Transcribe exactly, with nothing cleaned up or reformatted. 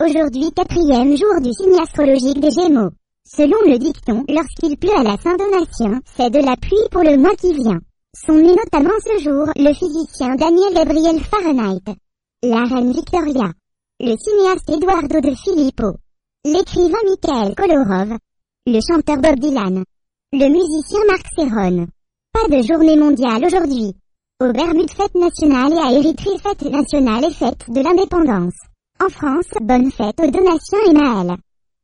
Aujourd'hui quatrième jour du signe astrologique des Gémeaux. Selon le dicton, lorsqu'il pleut à la Saint-Donatien, c'est de la pluie pour le mois qui vient. Sont nés notamment ce jour le physicien Daniel Gabriel Fahrenheit, la reine Victoria, le cinéaste Eduardo de Filippo, l'écrivain Mikhail Kolorov, le chanteur Bob Dylan, le musicien Marc Serron. Pas de journée mondiale aujourd'hui. Aux Bermudes fête nationale et à Érythrée fête nationale et fête de l'indépendance. En France, bonne fête aux Donatiens et Maël.